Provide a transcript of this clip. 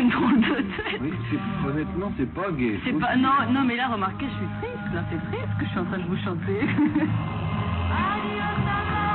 une drôle de tête. Oui, honnêtement, c'est pas gai. C'est pas... Non, non, mais là, remarquez, je suis triste. Là, c'est triste que je suis en train de vous chanter.